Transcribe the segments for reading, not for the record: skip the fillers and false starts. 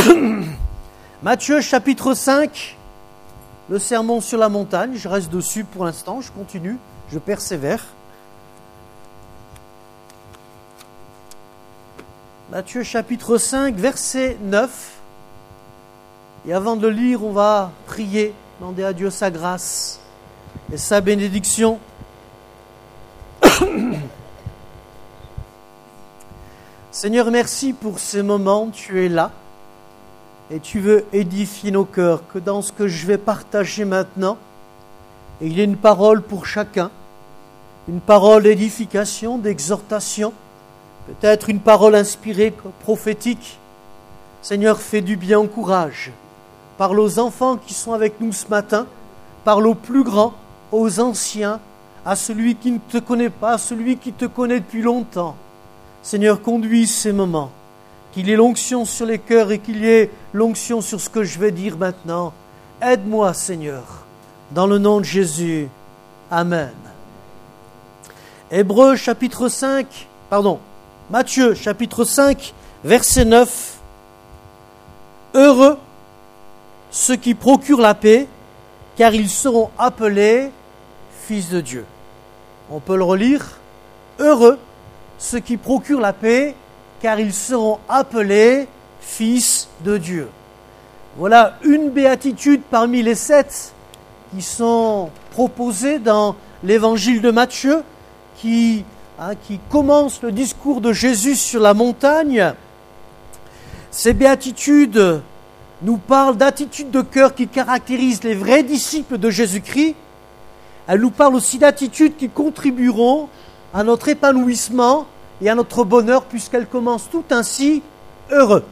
Matthieu chapitre 5, le sermon sur la montagne. Je reste dessus pour l'instant, je continue, je persévère. Matthieu chapitre 5, verset 9. Et avant de le lire, on va prier, demander à Dieu sa grâce et sa bénédiction. Seigneur, merci pour ces moments, tu es là et tu veux édifier nos cœurs, que dans ce que je vais partager maintenant, il y ait une parole pour chacun, une parole d'édification, d'exhortation, peut-être une parole inspirée, prophétique. Seigneur, fais du bien, encourage. Parle aux enfants qui sont avec nous ce matin, parle aux plus grands, aux anciens, à celui qui ne te connaît pas, à celui qui te connaît depuis longtemps. Seigneur, conduis ces moments, qu'il y ait l'onction sur les cœurs et qu'il y ait l'onction sur ce que je vais dire maintenant. Aide-moi, Seigneur, dans le nom de Jésus. Amen. Matthieu chapitre 5, verset 9. Heureux ceux qui procurent la paix, car ils seront appelés fils de Dieu. On peut le relire. Heureux ceux qui procurent la paix, car ils seront appelés fils de Dieu. Voilà une béatitude parmi les 7 qui sont proposées dans l'évangile de Matthieu, qui commence le discours de Jésus sur la montagne. Ces béatitudes nous parlent d'attitudes de cœur qui caractérisent les vrais disciples de Jésus-Christ. Elles nous parlent aussi d'attitudes qui contribueront à notre épanouissement et à notre bonheur, puisqu'elles commencent tout ainsi, heureux.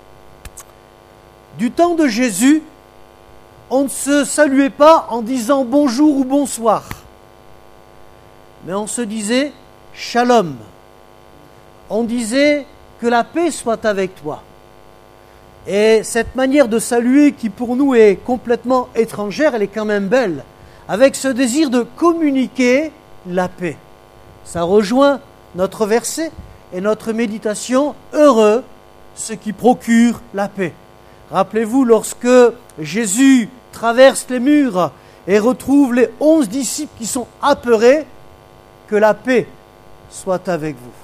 Du temps de Jésus, on ne se saluait pas en disant bonjour ou bonsoir, mais on se disait shalom. On disait que la paix soit avec toi. Et cette manière de saluer qui pour nous est complètement étrangère, elle est quand même belle, avec ce désir de communiquer la paix. Ça rejoint notre verset et notre méditation, heureux ceux qui procurent la paix. Rappelez-vous, lorsque Jésus traverse les murs et retrouve les 11 disciples qui sont apeurés, que la paix soit avec vous.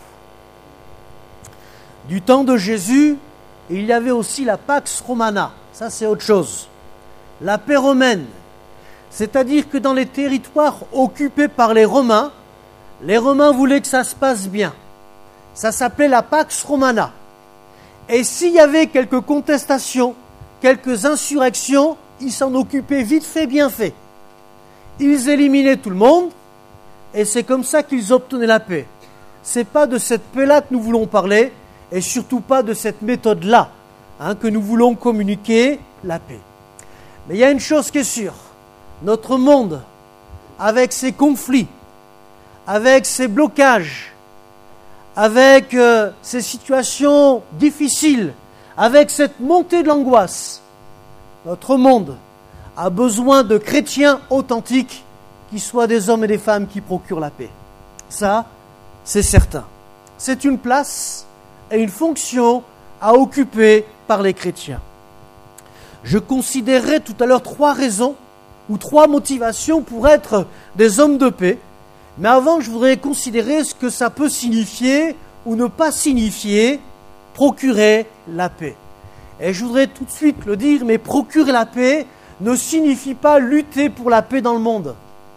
Du temps de Jésus, il y avait aussi la Pax Romana, ça c'est autre chose. La paix romaine, c'est-à-dire que dans les territoires occupés par les Romains voulaient que ça se passe bien. Ça s'appelait la Pax Romana. Et s'il y avait quelques contestations, quelques insurrections, ils s'en occupaient vite fait, bien fait. Ils éliminaient tout le monde, et c'est comme ça qu'ils obtenaient la paix. C'est pas de cette paix-là que nous voulons parler, et surtout pas de cette méthode-là, que nous voulons communiquer la paix. Mais il y a une chose qui est sûre, notre monde, avec ses conflits, avec ses blocages, avec ces situations difficiles, avec cette montée de l'angoisse, notre monde a besoin de chrétiens authentiques qui soient des hommes et des femmes qui procurent la paix. Ça, c'est certain. C'est une place et une fonction à occuper par les chrétiens. Je considérerai tout à l'heure 3 raisons ou 3 motivations pour être des hommes de paix. Mais avant, je voudrais considérer ce que ça peut signifier ou ne pas signifier procurer la paix. Et je voudrais tout de suite le dire, mais procurer la paix ne signifie pas lutter pour la paix dans le monde.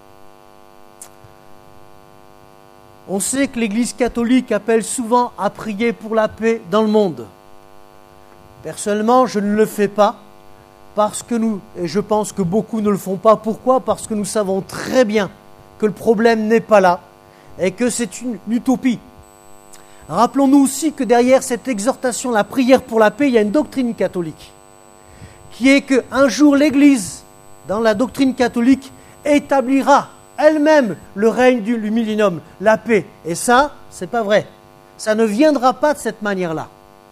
On sait que l'Église catholique appelle souvent à prier pour la paix dans le monde. Personnellement, je ne le fais pas parce que et je pense que beaucoup ne le font pas. Pourquoi ? Parce que nous savons très bien que le problème n'est pas là et que c'est une utopie. Rappelons-nous aussi que derrière cette exhortation, la prière pour la paix, il y a une doctrine catholique qui est qu'un jour l'Église, dans la doctrine catholique, établira elle-même le règne du millénium, la paix. Et ça, c'est pas vrai. Ça ne viendra pas de cette manière-là.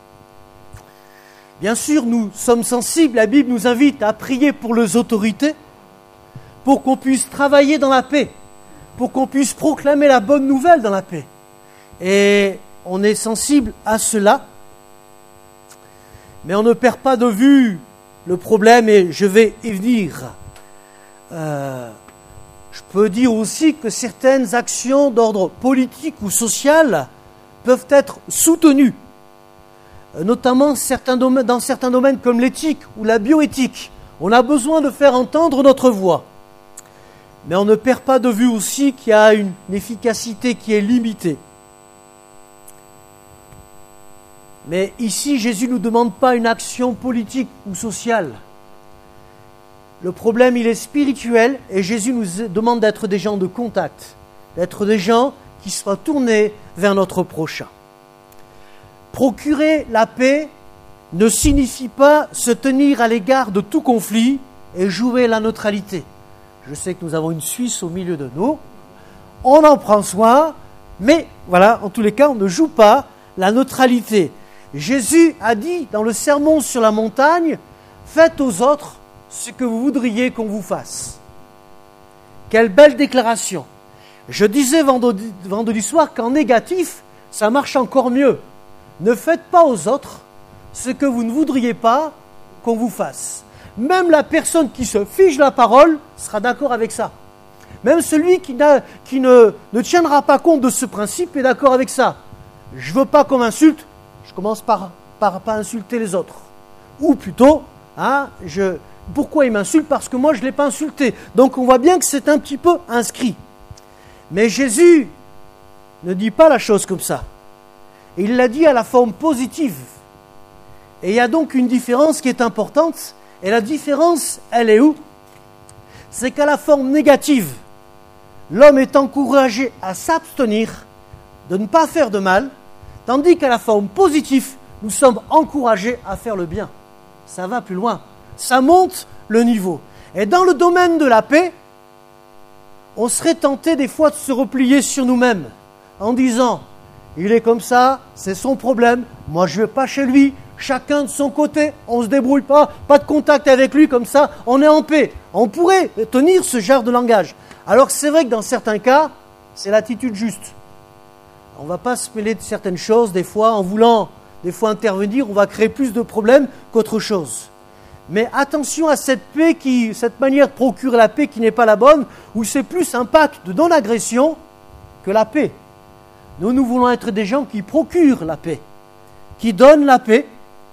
Bien sûr, nous sommes sensibles, la Bible nous invite à prier pour les autorités, pour qu'on puisse travailler dans la paix, pour qu'on puisse proclamer la bonne nouvelle dans la paix. Et on est sensible à cela. Mais on ne perd pas de vue le problème et je vais y venir. Je peux dire aussi que certaines actions d'ordre politique ou social peuvent être soutenues, notamment dans certains domaines comme l'éthique ou la bioéthique. On a besoin de faire entendre notre voix. Mais on ne perd pas de vue aussi qu'il y a une efficacité qui est limitée. Mais ici, Jésus ne nous demande pas une action politique ou sociale. Le problème, il est spirituel et Jésus nous demande d'être des gens de contact, d'être des gens qui soient tournés vers notre prochain. Procurer la paix ne signifie pas se tenir à l'égard de tout conflit et jouer la neutralité. Je sais que nous avons une Suisse au milieu de nous, on en prend soin, mais voilà, en tous les cas, on ne joue pas la neutralité. Jésus a dit dans le sermon sur la montagne, « Faites aux autres ce que vous voudriez qu'on vous fasse. » Quelle belle déclaration. Je disais vendredi soir qu'en négatif, ça marche encore mieux. Ne faites pas aux autres ce que vous ne voudriez pas qu'on vous fasse. Même la personne qui se fiche la parole sera d'accord avec ça. Même celui qui ne tiendra pas compte de ce principe est d'accord avec ça. Je ne veux pas qu'on m'insulte, je commence par pas insulter les autres. Ou plutôt, pourquoi il m'insulte? Parce que moi je ne l'ai pas insulté. Donc on voit bien que c'est un petit peu inscrit. Mais Jésus ne dit pas la chose comme ça. Il l'a dit à la forme positive. Et il y a donc une différence qui est importante. Et la différence, elle est où? C'est qu'à la forme négative, l'homme est encouragé à s'abstenir, de ne pas faire de mal, tandis qu'à la forme positive, nous sommes encouragés à faire le bien. Ça va plus loin. Ça monte le niveau. Et dans le domaine de la paix, on serait tenté des fois de se replier sur nous-mêmes en disant « Il est comme ça, c'est son problème, moi je ne vais pas chez lui, chacun de son côté, on ne se débrouille pas de contact avec lui, comme ça on est en paix. » On pourrait tenir ce genre de langage. Alors que c'est vrai que dans certains cas, c'est l'attitude juste. On ne va pas se mêler de certaines choses, des fois, en voulant intervenir, on va créer plus de problèmes qu'autre chose. Mais attention à cette paix, cette manière de procurer la paix qui n'est pas la bonne, où c'est plus un pacte de non-agression que la paix. Nous voulons être des gens qui procurent la paix, qui donnent la paix.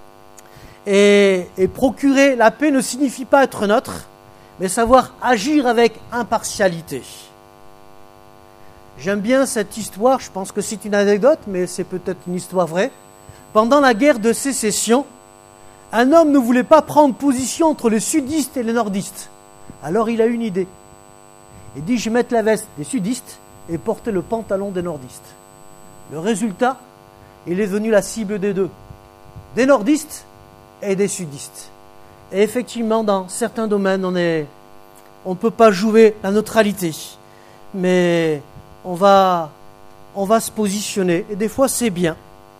Et procurer la paix ne signifie pas être neutre, mais savoir agir avec impartialité. J'aime bien cette histoire, je pense que c'est une anecdote, mais c'est peut-être une histoire vraie. Pendant la guerre de sécession, un homme ne voulait pas prendre position entre les sudistes et les nordistes. Alors il a une idée. Il dit, je vais mettre la veste des sudistes et porter le pantalon des nordistes. Le résultat, il est devenu la cible des deux. Des nordistes et des sudistes. Et effectivement, dans certains domaines, on ne peut pas jouer la neutralité. Mais on va se positionner. Et des fois, c'est bien.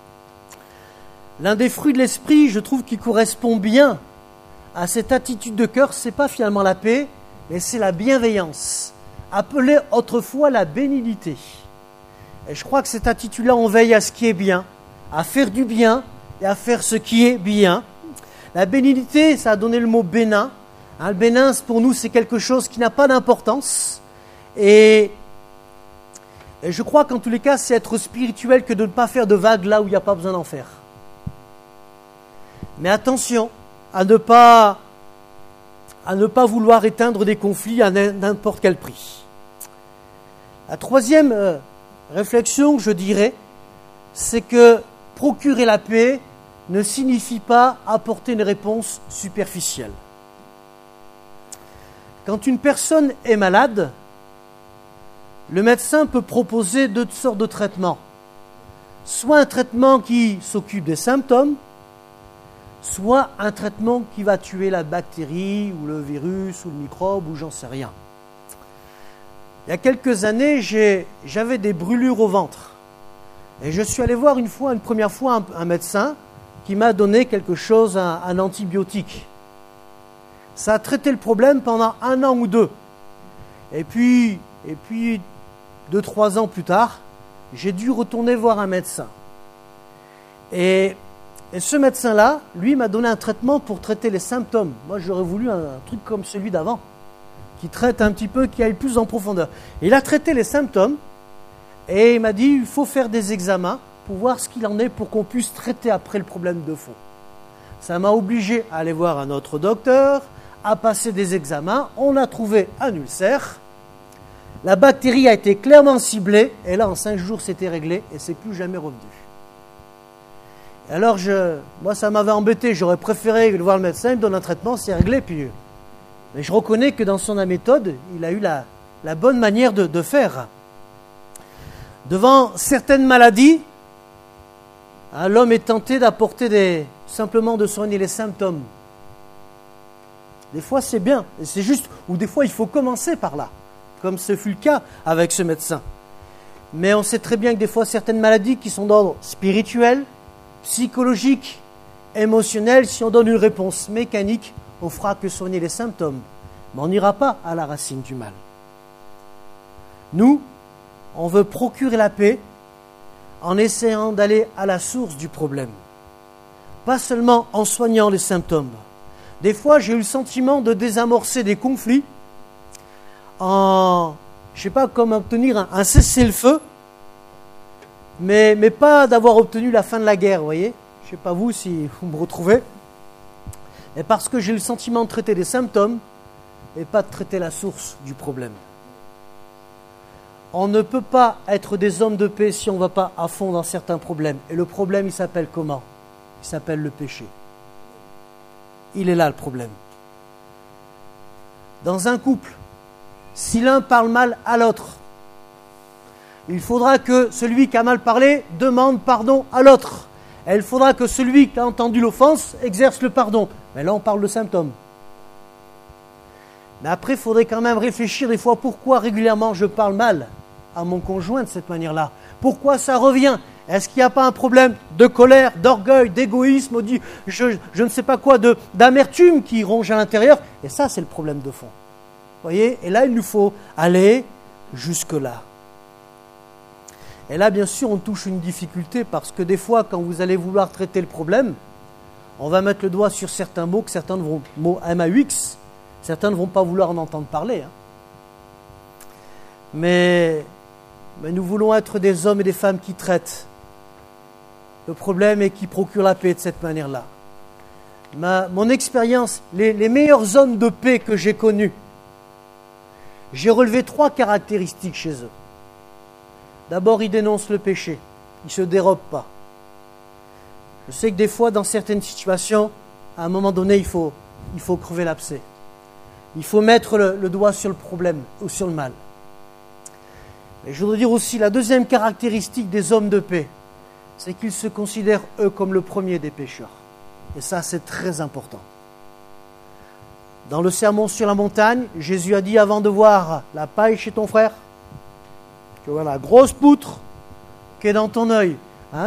L'un des fruits de l'esprit, je trouve, qui correspond bien à cette attitude de cœur, ce n'est pas finalement la paix, mais c'est la bienveillance, appelée autrefois la bénignité. Et je crois que cette attitude-là, on veille à ce qui est bien, à faire du bien et à faire ce qui est bien. La bénignité, ça a donné le mot bénin. Le bénin, pour nous, c'est quelque chose qui n'a pas d'importance. Et je crois qu'en tous les cas, c'est être spirituel que de ne pas faire de vagues là où il n'y a pas besoin d'en faire. Mais attention à ne pas vouloir éteindre des conflits à n'importe quel prix. La troisième réflexion, je dirais, c'est que procurer la paix ne signifie pas apporter une réponse superficielle. Quand une personne est malade, le médecin peut proposer deux sortes de traitements. Soit un traitement qui s'occupe des symptômes, soit un traitement qui va tuer la bactérie ou le virus ou le microbe ou j'en sais rien. Il y a quelques années, j'avais des brûlures au ventre. Et je suis allé voir une première fois un médecin qui m'a donné quelque chose, un antibiotique. Ça a traité le problème pendant 1 an ou 2. Et puis 2-3 ans plus tard, j'ai dû retourner voir un médecin. Et Et ce médecin-là, lui, m'a donné un traitement pour traiter les symptômes. Moi, j'aurais voulu un truc comme celui d'avant, qui traite un petit peu, qui aille plus en profondeur. Il a traité les symptômes, et il m'a dit, il faut faire des examens pour voir ce qu'il en est, pour qu'on puisse traiter après le problème de fond. Ça m'a obligé à aller voir un autre docteur, à passer des examens. On a trouvé un ulcère. La bactérie a été clairement ciblée, et là, en 5 jours, c'était réglé, et c'est plus jamais revenu. Et alors, moi, ça m'avait embêté, j'aurais préféré voir le médecin, il me donne un traitement, c'est réglé, puis... Mais je reconnais que dans son méthode, il a eu la bonne manière de faire. Devant certaines maladies, l'homme est tenté d'apporter simplement de soigner les symptômes. Des fois, c'est bien, et c'est juste, ou des fois, il faut commencer par là, comme ce fut le cas avec ce médecin. Mais on sait très bien que des fois, certaines maladies qui sont d'ordre spirituel, psychologique, émotionnel, si on donne une réponse mécanique, on fera que soigner les symptômes, mais on n'ira pas à la racine du mal. Nous, on veut procurer la paix en essayant d'aller à la source du problème, pas seulement en soignant les symptômes. Des fois, j'ai eu le sentiment de désamorcer des conflits en, je ne sais pas comment obtenir un cessez-le-feu, mais pas d'avoir obtenu la fin de la guerre, vous voyez. Je ne sais pas vous si vous me retrouvez. Et parce que j'ai eu le sentiment de traiter des symptômes et pas de traiter la source du problème. On ne peut pas être des hommes de paix si on ne va pas à fond dans certains problèmes. Et le problème, il s'appelle comment? Il s'appelle le péché. Il est là le problème. Dans un couple, si l'un parle mal à l'autre, il faudra que celui qui a mal parlé demande pardon à l'autre. Et il faudra que celui qui a entendu l'offense exerce le pardon. Mais là, on parle de symptômes. Mais après, il faudrait quand même réfléchir des fois pourquoi régulièrement je parle mal à mon conjoint de cette manière-là. Pourquoi ça revient? Est-ce qu'il n'y a pas un problème de colère, d'orgueil, d'égoïsme, je ne sais pas quoi, d'amertume qui ronge à l'intérieur? Et ça, c'est le problème de fond. Vous voyez? Et là, il nous faut aller jusque-là. Et là, bien sûr, on touche une difficulté parce que des fois, quand vous allez vouloir traiter le problème, on va mettre le doigt sur certains mots, que certains vont, mots MAUX, certains ne vont pas vouloir en entendre parler. Mais nous voulons être des hommes et des femmes qui traitent le problème et qui procurent la paix de cette manière-là. Mon expérience, les meilleurs hommes de paix que j'ai connus, j'ai relevé 3 caractéristiques chez eux. D'abord, ils dénoncent le péché. Ils ne se dérobent pas. Je sais que des fois, dans certaines situations, à un moment donné, il faut crever l'abcès. Il faut mettre le doigt sur le problème ou sur le mal. Et je voudrais dire aussi, la deuxième caractéristique des hommes de paix, c'est qu'ils se considèrent, eux, comme le premier des pécheurs. Et ça, c'est très important. Dans le sermon sur la montagne, Jésus a dit, avant de voir la paille chez ton frère, tu vois la grosse poutre qui est dans ton œil.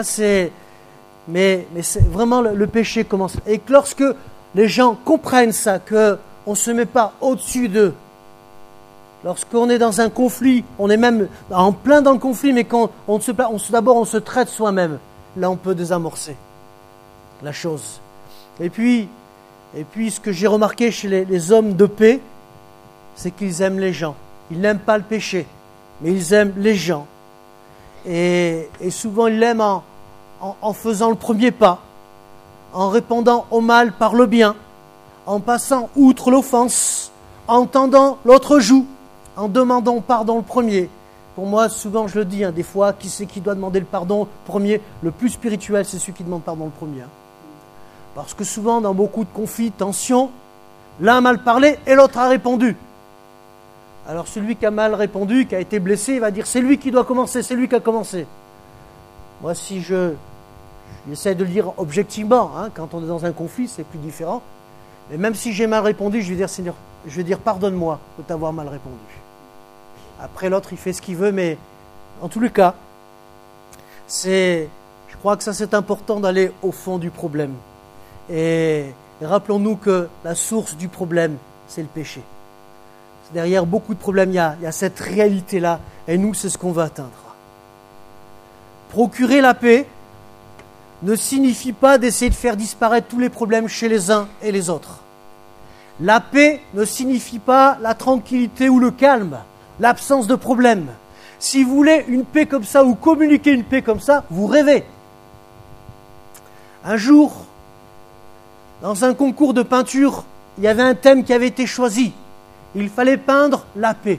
Mais c'est vraiment le péché commence. Et que lorsque les gens comprennent ça, qu'on ne se met pas au-dessus d'eux, lorsqu'on est dans un conflit, on est même en plein dans le conflit, mais quand d'abord on se traite soi-même, là on peut désamorcer la chose. Et puis ce que j'ai remarqué chez les hommes de paix, c'est qu'ils aiment les gens. Ils n'aiment pas le péché, mais ils aiment les gens. Et souvent ils l'aiment en faisant le premier pas, en répondant au mal par le bien, en passant outre l'offense, en tendant l'autre joue, en demandant pardon le premier. Pour moi, souvent je le dis, des fois, qui c'est qui doit demander le pardon premier? Le plus spirituel, c'est celui qui demande pardon le premier. Parce que souvent, dans beaucoup de conflits, tensions, l'un a mal parlé et l'autre a répondu. Alors celui qui a mal répondu, qui a été blessé, il va dire c'est lui qui doit commencer, c'est lui qui a commencé. Moi, si j'essaie de le dire objectivement, quand on est dans un conflit, c'est plus différent. Et même si j'ai mal répondu, je vais dire Seigneur, pardonne-moi de t'avoir mal répondu. Après, l'autre, il fait ce qu'il veut, mais en tous les cas, je crois que ça c'est important d'aller au fond du problème. Et rappelons-nous que la source du problème, c'est le péché. Derrière beaucoup de problèmes, il y a cette réalité-là, et nous, c'est ce qu'on va atteindre. Procurer la paix ne signifie pas d'essayer de faire disparaître tous les problèmes chez les uns et les autres. La paix ne signifie pas la tranquillité ou le calme, l'absence de problème. Si vous voulez une paix comme ça ou communiquer une paix comme ça, vous rêvez. Un jour, dans un concours de peinture, il y avait un thème qui avait été choisi. Il fallait peindre la paix.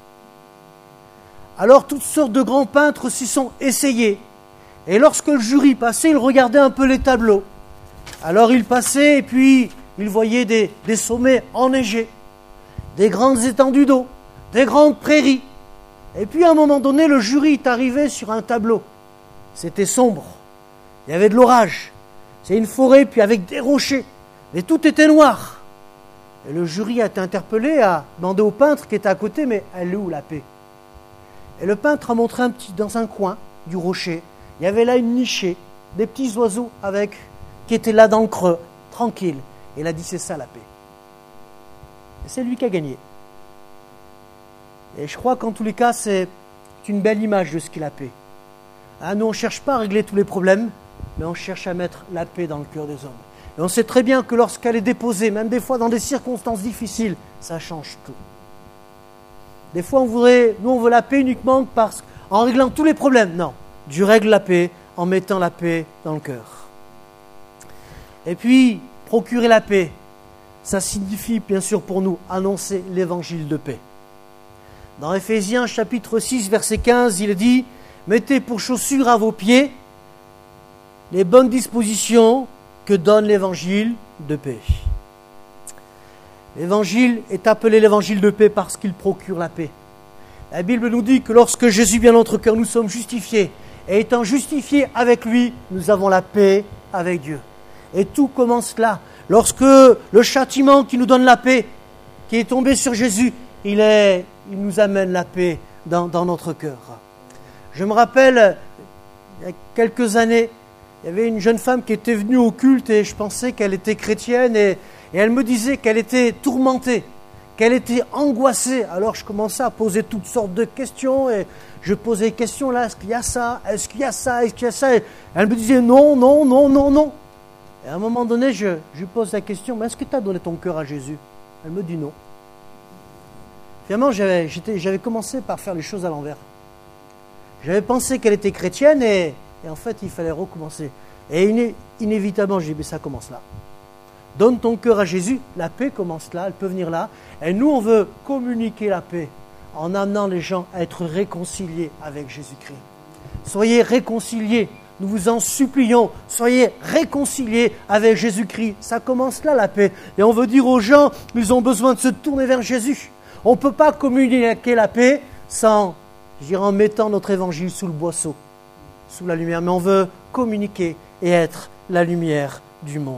Alors toutes sortes de grands peintres s'y sont essayés. Et lorsque le jury passait, il regardait un peu les tableaux. Alors il passait et puis il voyait des sommets enneigés, des grandes étendues d'eau, des grandes prairies. Et puis à un moment donné, le jury est arrivé sur un tableau. C'était sombre. Il y avait de l'orage. C'est une forêt, puis avec des rochers. Mais tout était noir. Et le jury a été interpellé, a demandé au peintre qui était à côté, mais elle est où la paix? Et le peintre a montré dans un coin du rocher. Il y avait là une nichée, des petits oiseaux qui étaient là dans le creux, tranquilles. Et il a dit, c'est ça la paix. Et c'est lui qui a gagné. Et je crois qu'en tous les cas, c'est une belle image de ce qu'est la paix. Hein, nous, on ne cherche pas à régler tous les problèmes, mais on cherche à mettre la paix dans le cœur des hommes. Et on sait très bien que lorsqu'elle est déposée, même des fois dans des circonstances difficiles, ça change tout. Des fois, on veut la paix uniquement en réglant tous les problèmes. Non, Dieu règle la paix en mettant la paix dans le cœur. Et puis, procurer la paix, ça signifie bien sûr pour nous annoncer l'évangile de paix. Dans Éphésiens chapitre 6, verset 15, il est dit « Mettez pour chaussures à vos pieds les bonnes dispositions que donne l'évangile de paix. » L'évangile est appelé l'évangile de paix parce qu'il procure la paix. La Bible nous dit que lorsque Jésus vient dans notre cœur, nous sommes justifiés. Et étant justifiés avec lui, nous avons la paix avec Dieu. Et tout commence là. Lorsque le châtiment qui nous donne la paix, qui est tombé sur Jésus, il nous amène la paix dans notre cœur. Je me rappelle, il y a quelques années, il y avait une jeune femme qui était venue au culte et je pensais qu'elle était chrétienne et elle me disait qu'elle était tourmentée, qu'elle était angoissée. Alors je commençais à poser toutes sortes de questions et je posais des questions là, est-ce qu'il y a ça? Est-ce qu'il y a ça? Est-ce qu'il y a ça? Et elle me disait non, non, non, non, non. Et à un moment donné, je lui pose la question, mais est-ce que tu as donné ton cœur à Jésus? Elle me dit non. Finalement, j'avais commencé par faire les choses à l'envers. J'avais pensé qu'elle était chrétienne et en fait, il fallait recommencer. Et inévitablement, j'ai dit, mais ça commence là. Donne ton cœur à Jésus, la paix commence là, elle peut venir là. Et nous, on veut communiquer la paix en amenant les gens à être réconciliés avec Jésus-Christ. Soyez réconciliés, nous vous en supplions, soyez réconciliés avec Jésus-Christ. Ça commence là, la paix. Et on veut dire aux gens, ils ont besoin de se tourner vers Jésus. On ne peut pas communiquer la paix en mettant notre évangile sous le boisseau, sous la lumière. Mais on veut communiquer et être la lumière du monde.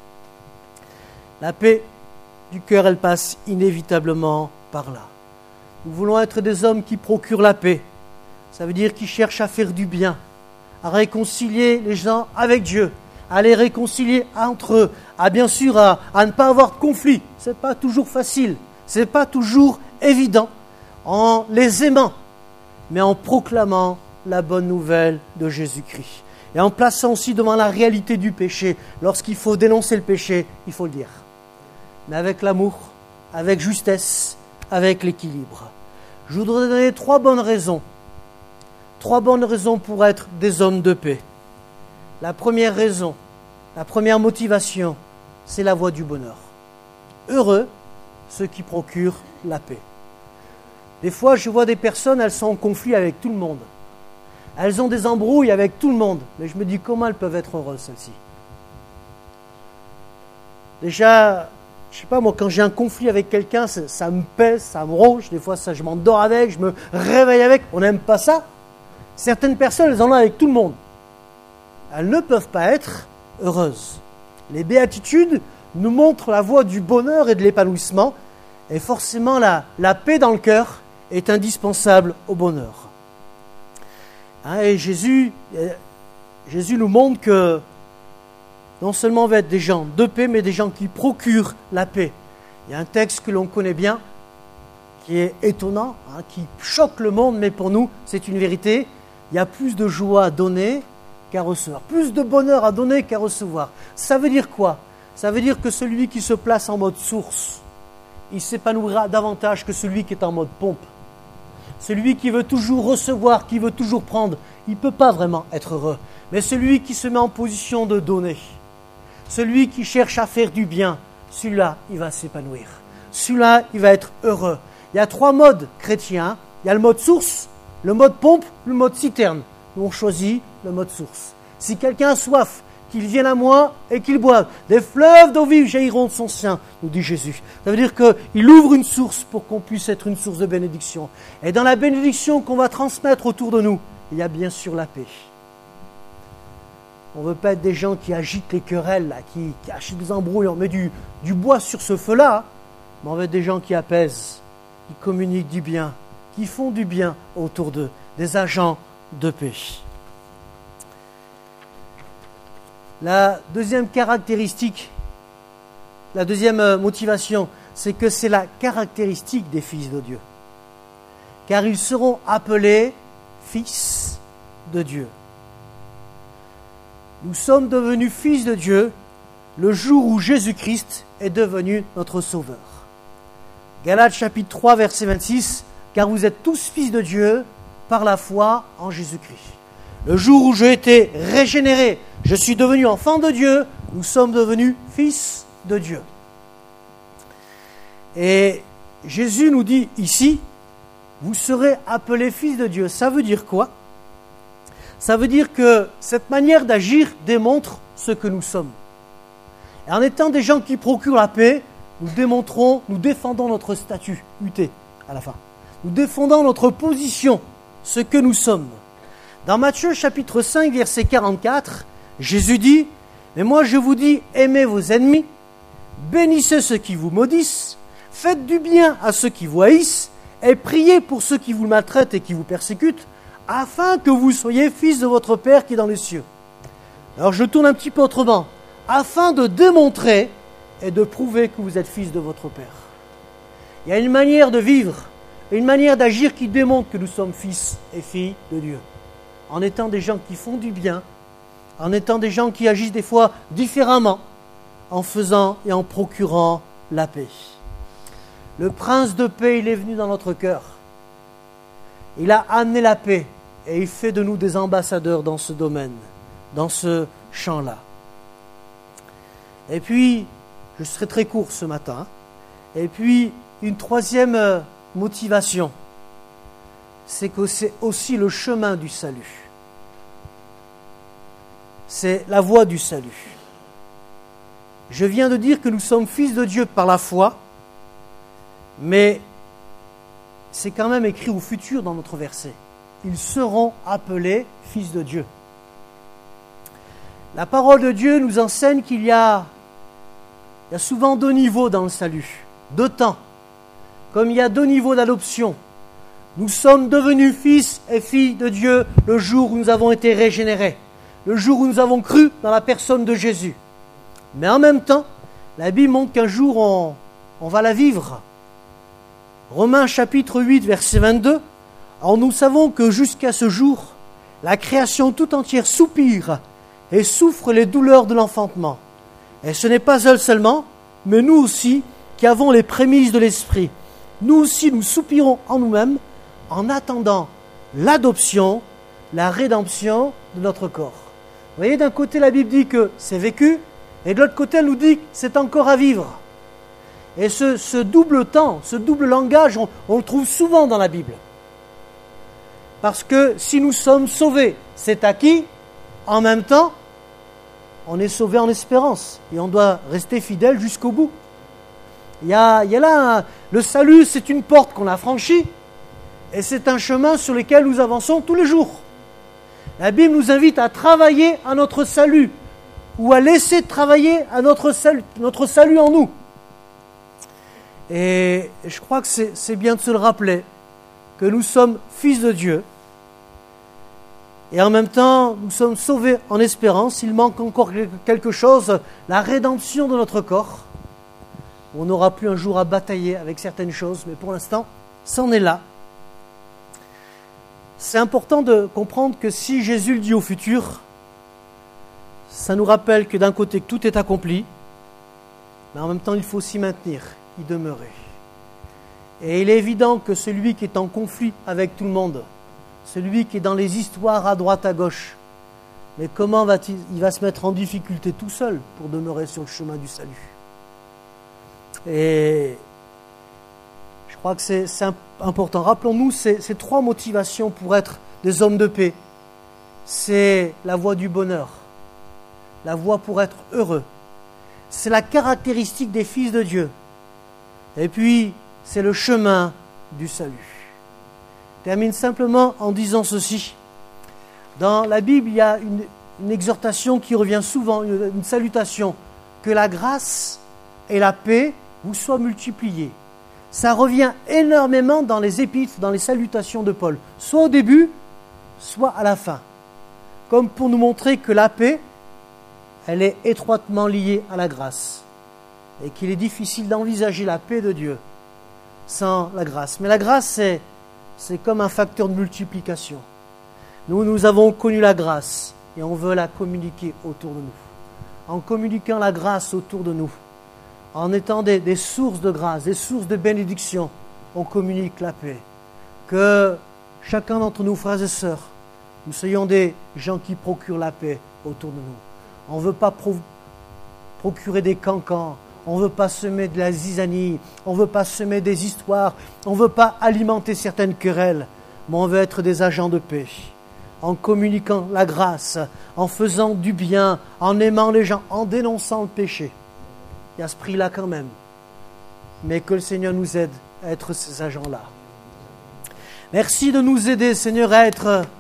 La paix du cœur, elle passe inévitablement par là. Nous voulons être des hommes qui procurent la paix. Ça veut dire qui cherchent à faire du bien, à réconcilier les gens avec Dieu, à les réconcilier entre eux, bien sûr à ne pas avoir de conflit. Ce n'est pas toujours facile, ce n'est pas toujours évident, en les aimant, mais en proclamant la bonne nouvelle de Jésus-Christ. Et en plaçant aussi devant la réalité du péché. Lorsqu'il faut dénoncer le péché, il faut le dire. Mais avec l'amour, avec justesse, avec l'équilibre. Je voudrais donner 3 bonnes raisons. 3 bonnes raisons pour être des hommes de paix. La première raison, la première motivation, c'est la voie du bonheur. Heureux ceux qui procurent la paix. Des fois, je vois des personnes, elles sont en conflit avec tout le monde. Elles ont des embrouilles avec tout le monde. Mais je me dis, comment elles peuvent être heureuses, celles-ci? Déjà, je ne sais pas, moi, quand j'ai un conflit avec quelqu'un, ça me pèse, ça me ronge. Des fois, je m'endors avec, je me réveille avec. On n'aime pas ça. Certaines personnes, elles en ont avec tout le monde. Elles ne peuvent pas être heureuses. Les béatitudes nous montrent la voie du bonheur et de l'épanouissement. Et forcément, la paix dans le cœur est indispensable au bonheur. Et Jésus nous montre que non seulement on va être des gens de paix, mais des gens qui procurent la paix. Il y a un texte que l'on connaît bien, qui est étonnant, qui choque le monde, mais pour nous, c'est une vérité. Il y a plus de joie à donner qu'à recevoir, plus de bonheur à donner qu'à recevoir. Ça veut dire quoi? Ça veut dire que celui qui se place en mode source, il s'épanouira davantage que celui qui est en mode pompe. Celui qui veut toujours recevoir, qui veut toujours prendre, il ne peut pas vraiment être heureux. Mais celui qui se met en position de donner, celui qui cherche à faire du bien, celui-là, il va s'épanouir. Celui-là, il va être heureux. Il y a 3 modes chrétiens. Il y a le mode source, le mode pompe, le mode citerne. Nous, on choisit le mode source. Si quelqu'un a soif, qu'il vienne à moi et qu'il boive. Des fleuves d'eau vive jailliront de son sein, nous dit Jésus. Ça veut dire qu'il ouvre une source pour qu'on puisse être une source de bénédiction. Et dans la bénédiction qu'on va transmettre autour de nous, il y a bien sûr la paix. On ne veut pas être des gens qui agitent les querelles, là, qui agitent des embrouilles. On met du bois sur ce feu-là, mais on veut être des gens qui apaisent, qui communiquent du bien, qui font du bien autour d'eux, des agents de paix. La deuxième caractéristique, la deuxième motivation, c'est que c'est la caractéristique des fils de Dieu. Car ils seront appelés fils de Dieu. Nous sommes devenus fils de Dieu le jour où Jésus-Christ est devenu notre Sauveur. Galates chapitre 3, verset 26, « Car vous êtes tous fils de Dieu par la foi en Jésus-Christ. » Le jour où j'ai été régénéré, je suis devenu enfant de Dieu, nous sommes devenus fils de Dieu. Et Jésus nous dit ici, vous serez appelés fils de Dieu. Ça veut dire quoi? Ça veut dire que cette manière d'agir démontre ce que nous sommes. Et en étant des gens qui procurent la paix, nous défendons notre statut, UT, à la fin. Nous défendons notre position, ce que nous sommes. Dans Matthieu chapitre 5, verset 44, Jésus dit, « Mais moi je vous dis, aimez vos ennemis, bénissez ceux qui vous maudissent, faites du bien à ceux qui vous haïssent, et priez pour ceux qui vous maltraitent et qui vous persécutent, afin que vous soyez fils de votre Père qui est dans les cieux. » Alors je tourne un petit peu autrement. Afin de démontrer et de prouver que vous êtes fils de votre Père. Il y a une manière de vivre, une manière d'agir qui démontre que nous sommes fils et filles de Dieu. En étant des gens qui font du bien, en étant des gens qui agissent des fois différemment, en faisant et en procurant la paix. Le prince de paix, il est venu dans notre cœur. Il a amené la paix et il fait de nous des ambassadeurs dans ce domaine, dans ce champ-là. Et puis, je serai très court ce matin, et puis une troisième motivation, c'est que c'est aussi le chemin du salut. C'est la voie du salut. Je viens de dire que nous sommes fils de Dieu par la foi, mais c'est quand même écrit au futur dans notre verset. Ils seront appelés fils de Dieu. La parole de Dieu nous enseigne qu'il y a souvent 2 niveaux dans le salut, 2 temps. Comme il y a 2 niveaux d'adoption. Nous sommes devenus fils et filles de Dieu le jour où nous avons été régénérés, le jour où nous avons cru dans la personne de Jésus. Mais en même temps, la Bible montre qu'un jour on va la vivre. Romains chapitre 8, verset 22. Alors nous savons que jusqu'à ce jour, la création tout entière soupire et souffre les douleurs de l'enfantement. Et ce n'est pas elle seulement, mais nous aussi, qui avons les prémices de l'Esprit. Nous aussi, nous soupirons en nous-mêmes en attendant l'adoption, la rédemption de notre corps. Vous voyez, d'un côté, la Bible dit que c'est vécu, et de l'autre côté, elle nous dit que c'est encore à vivre. Et ce double temps, ce double langage, on le trouve souvent dans la Bible. Parce que si nous sommes sauvés, c'est acquis, en même temps, on est sauvé en espérance et on doit rester fidèle jusqu'au bout. Il y a là, le salut, c'est une porte qu'on a franchie et c'est un chemin sur lequel nous avançons tous les jours. La Bible nous invite à travailler à notre salut ou à laisser travailler à notre salut en nous. Et je crois que c'est bien de se le rappeler que nous sommes fils de Dieu. Et en même temps, nous sommes sauvés en espérance. Il manque encore quelque chose, la rédemption de notre corps. On n'aura plus un jour à batailler avec certaines choses, mais pour l'instant, c'en est là. C'est important de comprendre que si Jésus le dit au futur, Ça nous rappelle que d'un côté, que tout est accompli, mais en même temps, il faut s'y maintenir, y demeurer. Et il est évident que celui qui est en conflit avec tout le monde, celui qui est dans les histoires à droite, à gauche, mais comment il va se mettre en difficulté tout seul pour demeurer sur le chemin du salut? Et je crois que c'est important. Rappelons-nous ces 3 motivations pour être des hommes de paix. C'est la voie du bonheur, la voie pour être heureux. C'est la caractéristique des fils de Dieu. Et puis, c'est le chemin du salut. Je termine simplement en disant ceci. Dans la Bible, il y a une exhortation qui revient souvent, une salutation. Que la grâce et la paix vous soient multipliées. Ça revient énormément dans les épîtres, dans les salutations de Paul. Soit au début, soit à la fin. Comme pour nous montrer que la paix, elle est étroitement liée à la grâce. Et qu'il est difficile d'envisager la paix de Dieu sans la grâce. Mais la grâce, c'est comme un facteur de multiplication. Nous avons connu la grâce et on veut la communiquer autour de nous. En communiquant la grâce autour de nous, en étant des sources de grâce, des sources de bénédiction, on communique la paix. Que chacun d'entre nous, frères et sœurs, nous soyons des gens qui procurent la paix autour de nous. On ne veut pas procurer des cancans, on ne veut pas semer de la zizanie, on ne veut pas semer des histoires, on ne veut pas alimenter certaines querelles, mais on veut être des agents de paix. En communiquant la grâce, en faisant du bien, en aimant les gens, en dénonçant le péché. Il y a ce prix-là quand même. Mais que le Seigneur nous aide à être ces agents-là. Merci de nous aider, Seigneur, à être